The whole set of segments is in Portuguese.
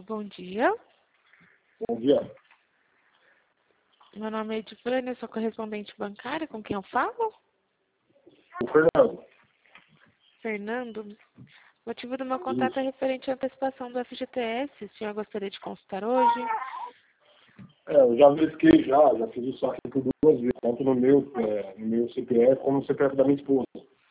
Bom dia. Bom dia. Meu nome é Edivânia, sou correspondente bancária. Com quem eu falo? O Fernando. Fernando. O motivo do meu contato é referente à antecipação do FGTS. O senhor gostaria de consultar hoje? Eu já verifiquei já fiz isso aqui por 2 vezes, tanto no meu CPF como no CPF da minha esposa.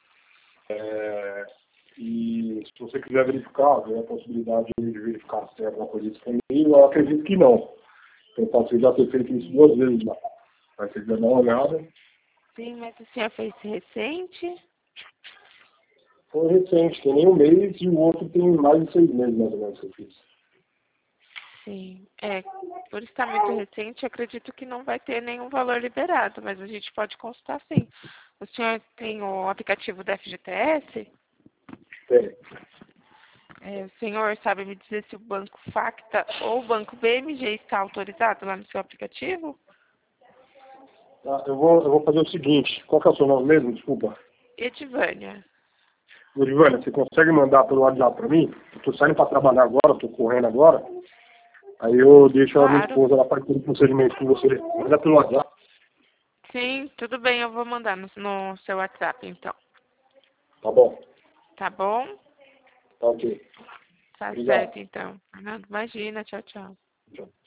E se você quiser verificar, ver a possibilidade de verificar se tem alguma coisa disponível, eu acredito que não. Então pode ser já ter feito isso 2 vezes lá. Mas se você quiser dar uma olhada. Sim, mas o senhor fez recente? Foi recente, tem nem um mês e o outro tem mais de 6 meses mais ou menos que eu fiz. Sim. Por estar muito recente, eu acredito que não vai ter nenhum valor liberado, mas a gente pode consultar sim. O senhor tem o aplicativo da FGTS? Tem. O senhor sabe me dizer se o Banco Facta ou o Banco BMG está autorizado lá no seu aplicativo? Tá, eu vou fazer o seguinte, qual que é o seu nome mesmo? Desculpa. Edivânia. Olivânia, você consegue mandar pelo WhatsApp para mim? Eu tô saindo para trabalhar agora, tô correndo agora. Aí eu deixo a minha Claro. esposa lá para o procedimento com você. Manda pelo WhatsApp. Sim, tudo bem, eu vou mandar no seu WhatsApp, então. Tá bom. Tá bom? Tá ok. Tá Obrigado. certo, então. Fernando, imagina. Tchau, tchau. Tchau.